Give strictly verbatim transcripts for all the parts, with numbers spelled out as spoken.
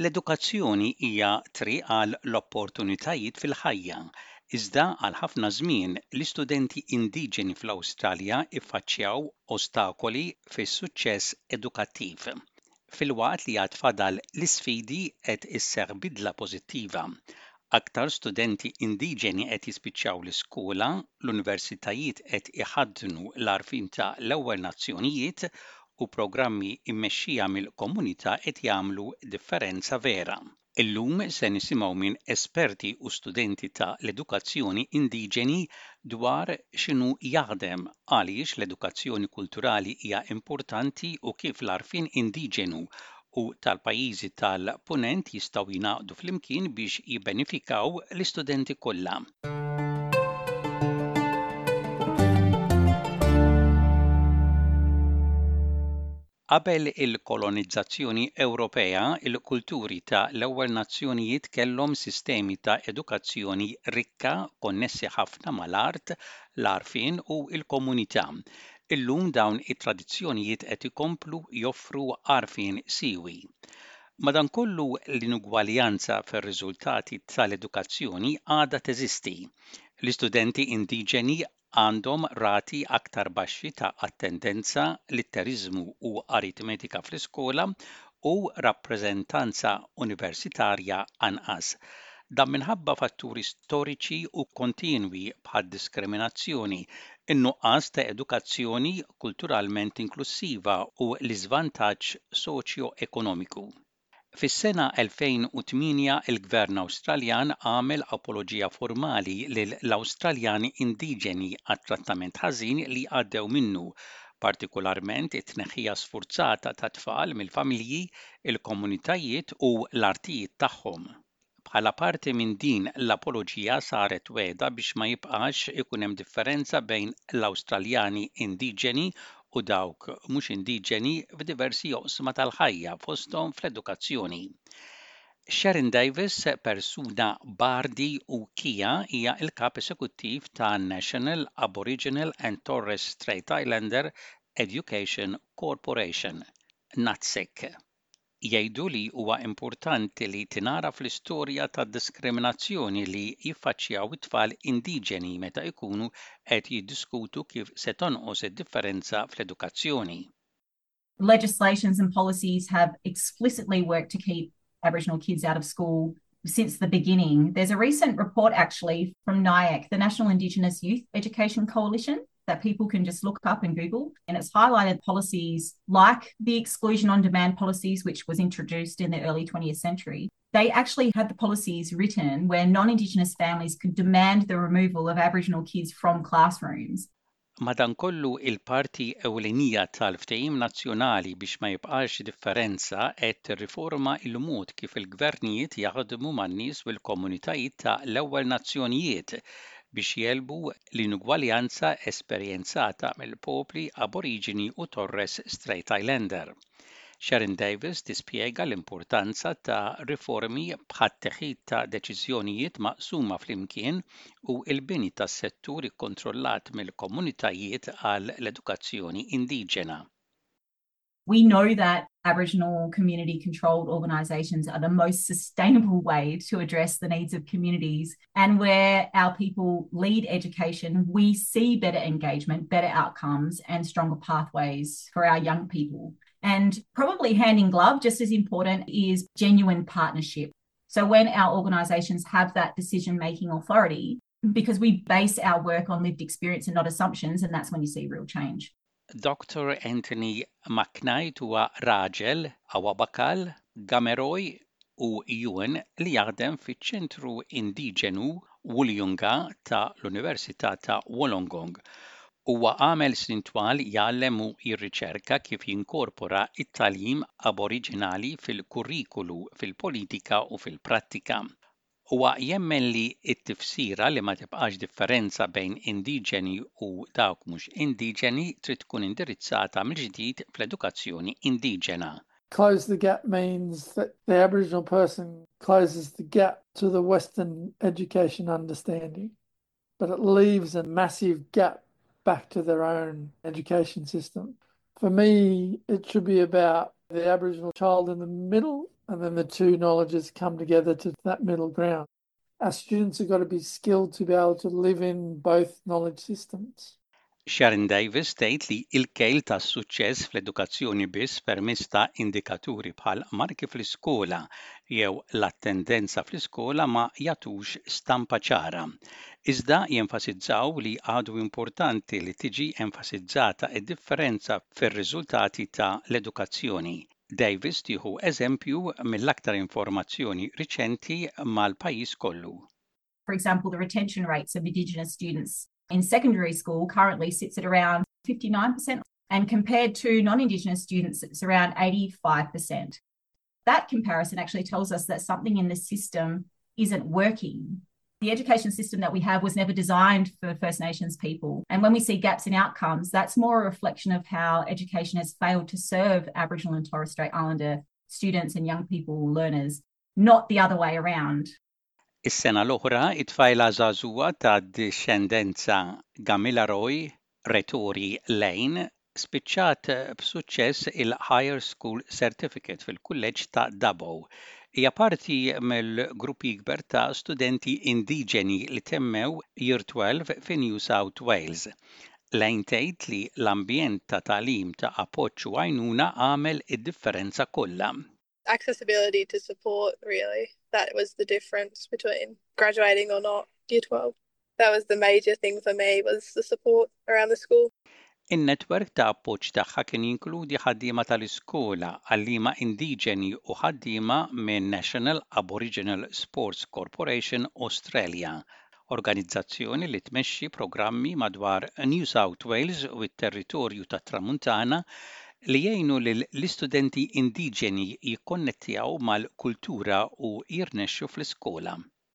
L-edukazzjoni hija triq għal l-opportunitajiet fil-ħajja, iżda għal ħafna żmien l-istudenti indiġeni fl-Awstralja iffaċċjaw ostakoli fis-suċċess edukattiv. Filwaqt li għad fadal l-isfidi qed isseħħ bidla pożittiva. Aktar studenti indiġeni qed jispiċċaw l-iskola, l-universitajiet qed iħaddnu l-għarfien ta' l-ewwel nazzjonijiet u programmi mmexxija mill-komunità qed jagħmlu differenza vera. Illum se nisimgħu minn esperti u studenti ta' l-edukazzjoni indiġeni dwar x'inhu jaħdem għaliex l-edukazzjoni kulturali hija importanti u kif l-għarfien indiġenu u tal-pajjiżi tal-punent jistgħu jingħaqdu flimkien biex jibbenefikaw l-istudenti kollha. Qabel il-kolonizzazzjoni Ewropea, il-kulturi ta' l-ewwel nazzjonijiet kellhom sistemi ta' edukazzjoni rikka konnessi ħafna mal-art, l-għarfien u l-komunità. Illum dawn it-tradizzjonijiet qed ikomplu joffru għarfien siewi. Madankollu l-inugwaljanza fir-riżultati tal-edukazzjoni għadha teżisti. L-istudenti indiġeni għandhom rati aktar baxxi ta' attendenza, litteriżmu u aritmetika fl-iskola u rappreżentanza universitarja anqas. Dan minħabba fatturi storiċi u kontinwi bħad diskriminazzjoni, in-nuqqas ta' edukazzjoni kulturalment inklusiva u l-iżvantaġġ soċjo-ekonomiku. Fis-sena elfejn u tminja il-Gvern Awstraljan għamel apoloġija formali lill-Awstraljani indiġeni għat-trattament ħażin li għaddew minnu, partikolarment it-tneħħija sfurzata ta' tfal mill-familji, il-komunitajiet u l-artijiet tagħhom. Bħala parti minn din l-apoloġija saret wegħda biex ma jibqax ikun hemm differenza bejn l-Awstraljani indiġeni u dawk mhux indiġeni f'diversi oqsma tal-ħajja fosthom fl-edukazzjoni. Sharon Davis, persuna Bardi u Kija, hija l-kap eżekuttiv ta' National Aboriginal and Torres Strait Islander Education Corporation, NATSEC. Jgħidu li huwa importanti li tingħara fl-istorja tad-diskriminazzjoni li jiffaċċjaw it-tfal indiġeni meta jkunu qed jiddiskutu kif se tonqos id-differenza fl-edukazzjoni. Legislations and policies have explicitly worked to keep Aboriginal kids out of school since the beginning. There's a recent report actually from NIAC, the National Indigenous Youth Education Coalition, that people can just look up and Google. And it's highlighted policies like the exclusion on demand policies, which was introduced in the early twentieth century. They actually had the policies written where non-Indigenous families could demand the removal of Aboriginal kids from classrooms. Madankollu il-parti ewlenija tal-ftehim nazzjonali biex ma jibqax differenza qed tirriforma il-mod kif il-gvernijiet jaħdmu man-nies u l-komunitajiet ta' l-ewwel nazzjonijiet biex jelbu l-inugwaljanza esperjenzata mill-popli Aborigini u Torres Strait Islander. Sharon Davis tispjega l-importanza ta' riformi bħat-teħid ta' deċiżjonijiet maqsuma flimkien u l-bini tas-settur ikkontrollat mill-komunitajiet għal l-edukazzjoni indiġena. We know that Aboriginal community-controlled organisations are the most sustainable way to address the needs of communities. And where our people lead education, we see better engagement, better outcomes, and stronger pathways for our young people. And probably hand in glove, just as important, is genuine partnership. So when our organisations have that decision-making authority, because we base our work on lived experience and not assumptions, and that's when you see real change. Doctor Anthony McKnight huwa raġel Awabakal, Gameroj u Yuan li jaħdem fiċ-ċentru indiġenu Wollonga ta' l-Università ta' Wollongong. Huwa għamel snin twal jgħallem u jirriċerka kif jinkorpora it-tagħlim aboriġinali fil-kurrikulu, fil-politika u fil-prattika. Huwa jemmen li t-tifsira li ma tibqax differenza bejn indiġeni u dawk mhux indiġeni trid tkun indirizzata mill-ġdid fl-edukazzjoni indiġena. Close the gap means that the Aboriginal person closes the gap to the Western education understanding, but it leaves a massive gap back to their own education system. For me, it should be about the Aboriginal child in the middle and then the two knowledges come together to that middle ground. Our students have got to be skilled to be able to live in both knowledge systems. Sharon Davis tgħid li l-kejl tas-suċċess fl-edukazzjoni biss permezz ta' indikaturi bħal marki fl-iskola jew l-attendenza fl-iskola ma jagħtux stampa ċara. Iżda jenfasizzaw li għadu importanti li tiġi enfasizzata d-differenza fir-riżultati ta' l-edukazzjoni. Davis tieħu eżempju mill-aktar informazzjoni riċenti mal-pajjiż kollu. For example, the retention rates of Indigenous students in secondary school currently sits at around fifty-nine percent, and compared to non-Indigenous students, it's around eighty-five percent. That comparison actually tells us that something in the system isn't working. The education system that we have was never designed for First Nations people. And when we see gaps in outcomes, that's more a reflection of how education has failed to serve Aboriginal and Torres Strait Islander students and young people, learners, not the other way around. Is-sena l-oħra it-tfajla żagħżugħa ta' dixxendenza Gamilaroi Retori Lane spiċċat b'suċċess il-Higher School Certificate fil-kulleġġ ta' Dubbo. Hija parti mill-grupp ikbar ta' studenti indiġeni li temmew Year twelve fi New South Wales. Lane tgħid li l-ambjent ta' tagħlim ta' appoġġ u għajnuna għamel id-differenza kollha. Accessibility to support, really. That was the difference between graduating or not Year twelve. That was the major thing for me, was the support around the school. In-netwerk ta' appoġġ tagħha kien jinkludi ħaddiema tal-iskola, għalliema indiġeni u ħaddiema minn National Aboriginal Sports Corporation Australia, organizzazzjoni li tmexxi programmi madwar New South Wales u t-territorju tat-Tramuntana li jgħinu lill-istudenti indiġeni jikkonnettjaw mal-kultura u jirnexxu fl-iskola.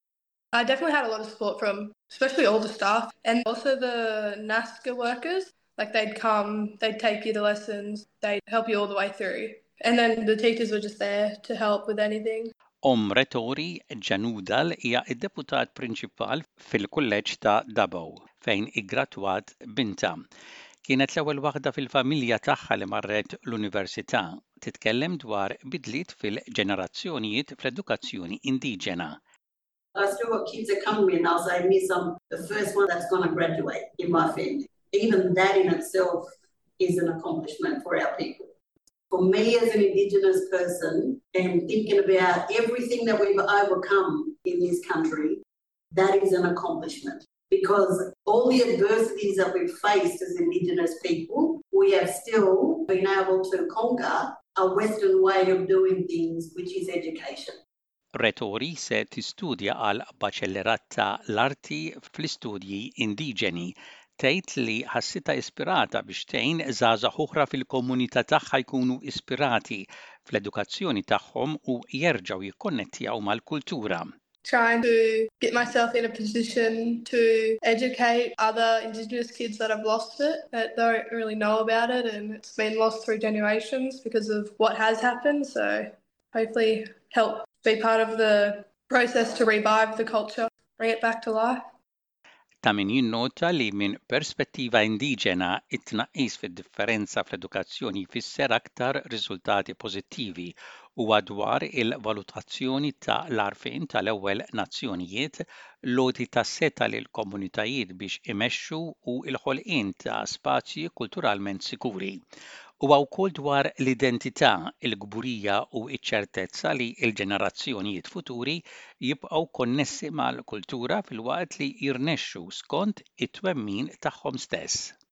I definitely had a lot of support from especially all the staff and also the NASCA workers. Like they'd come, they'd take you to lessons, they'd help you all the way through. And then the teachers were just there to help with anything. Om Retori Ġanudal hija d-deputat prinċipal fil-kulleġġ ta' Dubbo fejn iggratwat binta. Kienet l-ewwel waħda fil-familja tagħha li marret l-università titkellem dwar bidliet fil-ġenerazzjonijiet fl-edukazzjoni indiġena. I still got kids that come to me and they'll say, Miss, I'm the first one that's going to graduate in my family. Even that in itself is an accomplishment for our people. For me as an Indigenous person and thinking about everything that we've overcome in this country, that is an accomplishment. Because all the adversities that we've faced as Indigenous people, we have still been able to conquer a Western way of doing things, which is education. Retori se tistudja għal baċellerat ta' l-arti fl-istudji indiġeni. Tgħid li ħassitha ispirata biex tgħin żgħażagħ oħra fil-komunità tagħha jkunu ispirati fl-edukazzjoni tagħhom u jerġgħu jikkonnettjaw mal-kultura. Trying to get myself in a position to educate other Indigenous kids that have lost it, that don't really know about it, and it's been lost through generations because of what has happened. So hopefully help be part of the process to revive the culture, bring it back to life. Ta' min jinnota li minn perspettiva indiġena it-tnaqqis fid-differenza fl-edukazzjoni jfisser aktar riżultati pożittivi u dwar il-valutazzjoni ta' l-għarfien tal-ewwel nazzjonijiet, l-għodi ta' seta' lil komunitajiet biex imexxu u l-ħolqien ta' spazji kulturalment sikuri. U wkoll dwar l-identità, il-gburija u ċ-ċertezza li l-ġenerazzjonijiet futuri jibqgħu konnessi mal-kultura fil-waqt li jirnexxu skont it-twemmin tagħhom stess.